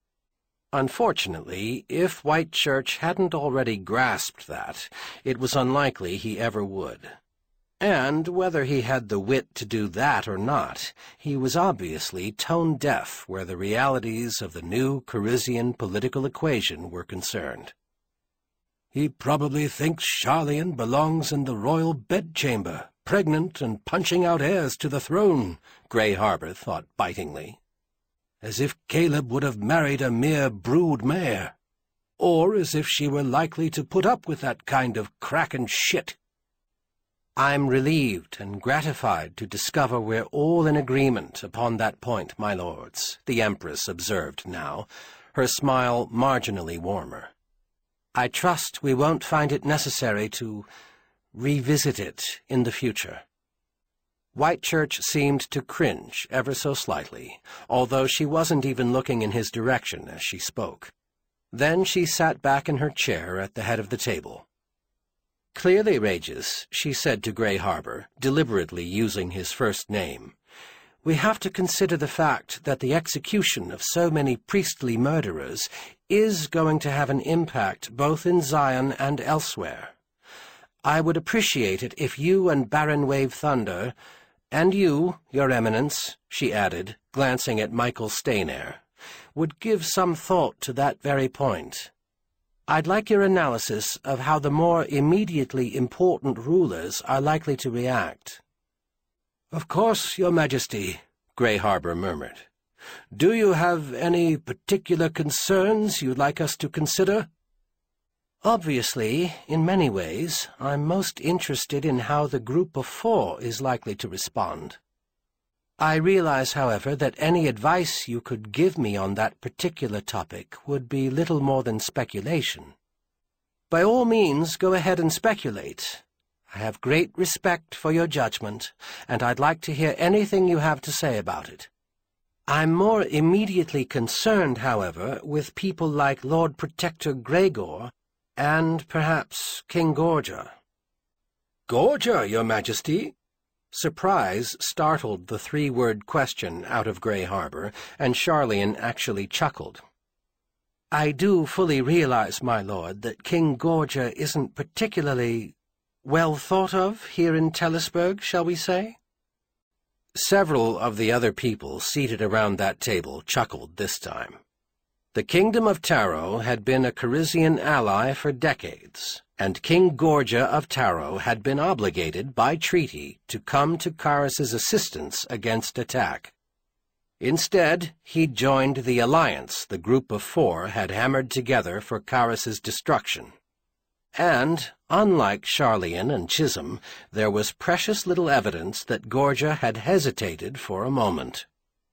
Unfortunately, if Whitechurch hadn't already grasped that, it was unlikely he ever would. And whether he had the wit to do that or not, he was obviously tone-deaf where the realities of the new Carisian political equation were concerned. He probably thinks Sharlayan belongs in the royal bedchamber, pregnant and punching out heirs to the throne, Gray Harbor thought bitingly. As if Caleb would have married a mere brood mare, or as if she were likely to put up with that kind of crack and shit. I'm relieved and gratified to discover we're all in agreement upon that point, my lords, the Empress observed now, her smile marginally warmer. I trust we won't find it necessary to revisit it in the future. Whitechurch seemed to cringe ever so slightly, although she wasn't even looking in his direction as she spoke. Then she sat back in her chair at the head of the table. Clearly, Regis, she said to Gray Harbor, deliberately using his first name, we have to consider the fact that the execution of so many priestly murderers is going to have an impact both in Zion and elsewhere. I would appreciate it if you and Baron Wave Thunder, and you, Your Eminence, she added, glancing at Michael Steinair, would give some thought to that very point. I'd like your analysis of how the more immediately important rulers are likely to react. Of course, Your Majesty, Gray Harbor murmured. Do you have any particular concerns you'd like us to consider? Obviously, in many ways, I'm most interested in how the Group of Four is likely to respond. I realize, however, that any advice you could give me on that particular topic would be little more than speculation. By all means, go ahead and speculate. I have great respect for your judgment, and I'd like to hear anything you have to say about it. I'm more immediately concerned, however, with people like Lord Protector Gregor and, perhaps, King Gorger. Gorger, Your Majesty? Surprise startled the three-word question out of Grey Harbor, and Sharlayan actually chuckled. "I do fully realize, my lord, that King Gorgia isn't particularly well thought of here in Tellisburg, shall we say?" Several of the other people seated around that table chuckled this time. The Kingdom of Taro had been a Corisian ally for decades, and King Gorgia of Taro had been obligated by treaty to come to Karis's assistance against attack. Instead, he joined the alliance the Group of Four had hammered together for Karis's destruction. And, unlike Sharlayan and Chisholm, there was precious little evidence that Gorgia had hesitated for a moment.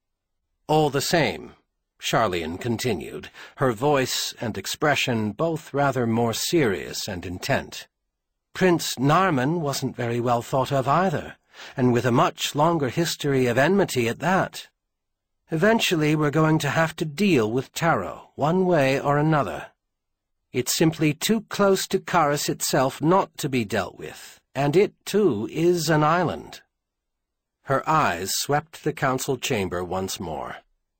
"All the same," Sharlayan continued, her voice and expression both rather more serious and intent, "Prince Narman wasn't very well thought of either, and with a much longer history of enmity at that. Eventually we're going to have to deal with Taro, one way or another. It's simply too close to Karis itself not to be dealt with, and it, too, is an island." Her eyes swept the council chamber once more.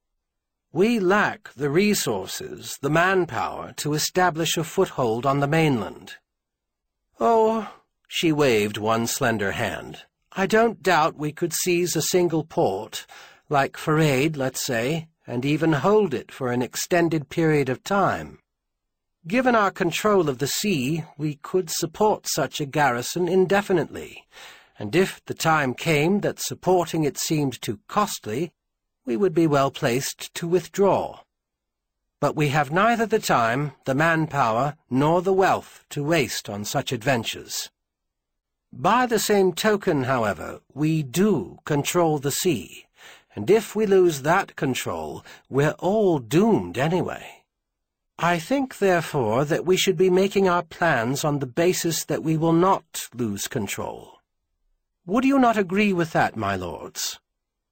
"We lack the resources, the manpower, to establish a foothold on the mainland. Oh," she waved one slender hand, "I don't doubt we could seize a single port, like Faraid, let's say, and even hold it for an extended period of time. Given our control of the sea, we could support such a garrison indefinitely, and if the time came that supporting it seemed too costly, we would be well placed to withdraw. But we have neither the time, the manpower, nor the wealth to waste on such adventures. By the same token, however, we do control the sea, and if we lose that control, we're all doomed anyway. I think, therefore, that we should be making our plans on the basis that we will not lose control. Would you not agree with that, my lords?"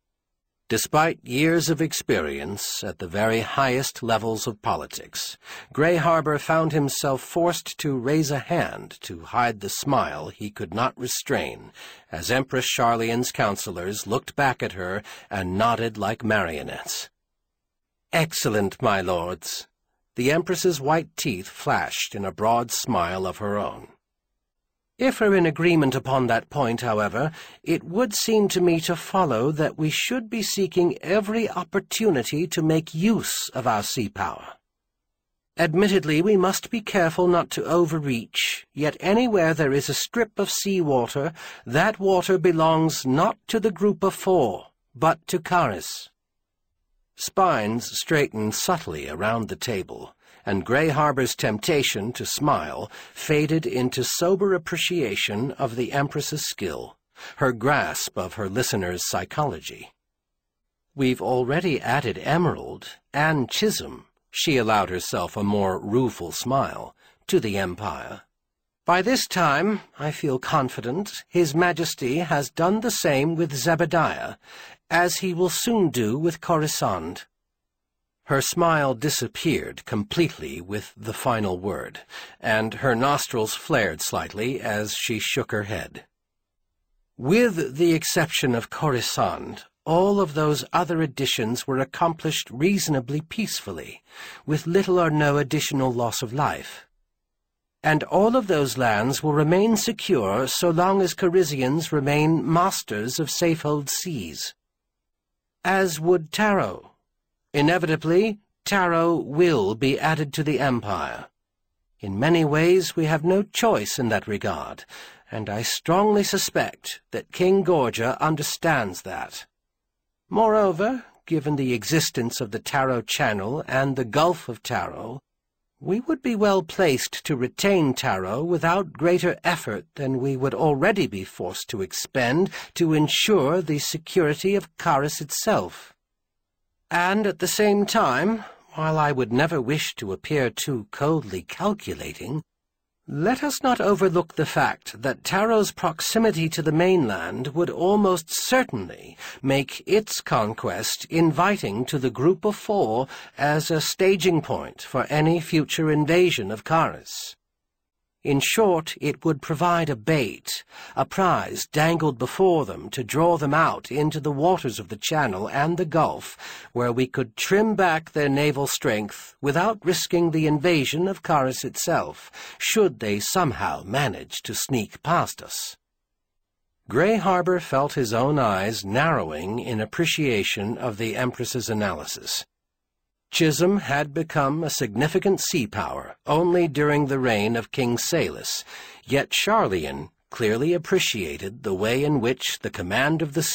Despite years of experience at the very highest levels of politics, Grey Harbor found himself forced to raise a hand to hide the smile he could not restrain as Empress Sharlayan's counselors looked back at her and nodded like marionettes. "Excellent, my lords." The Empress's white teeth flashed in a broad smile of her own. "If we're in agreement upon that point, however, it would seem to me to follow that we should be seeking every opportunity to make use of our sea power. Admittedly, we must be careful not to overreach, yet anywhere there is a strip of sea water, that water belongs not to the Group of Four, but to Karis." Spines straightened subtly around the table, and Grey Harbor's temptation to smile faded into sober appreciation of the Empress's skill, her grasp of her listener's psychology. "We've already added Emerald and Chisholm," she allowed herself a more rueful smile, "to the Empire. By this time, I feel confident, His Majesty has done the same with Zebediah, as he will soon do with Corisand." Her smile disappeared completely with the final word, and her nostrils flared slightly as she shook her head. "With the exception of Corisand, all of those other additions were accomplished reasonably peacefully, with little or no additional loss of life. And all of those lands will remain secure so long as Corisians remain masters of Safehold seas. As would Taro. Inevitably, Taro will be added to the Empire. In many ways we have no choice in that regard, and I strongly suspect that King Gorgia understands that. Moreover, given the existence of the Taro Channel and the Gulf of Taro, we would be well placed to retain Taro without greater effort than we would already be forced to expend to ensure the security of Karis itself. And at the same time, while I would never wish to appear too coldly calculating, let us not overlook the fact that Taro's proximity to the mainland would almost certainly make its conquest inviting to the Group of Four as a staging point for any future invasion of Karis. In short, it would provide a bait, a prize dangled before them to draw them out into the waters of the Channel and the Gulf, where we could trim back their naval strength without risking the invasion of Caris itself, should they somehow manage to sneak past us. Gray Harbor felt his own eyes narrowing in appreciation of the Empress's analysis. Chisholm had become a significant sea power only during the reign of King Salus, yet Charlian clearly appreciated the way in which the command of the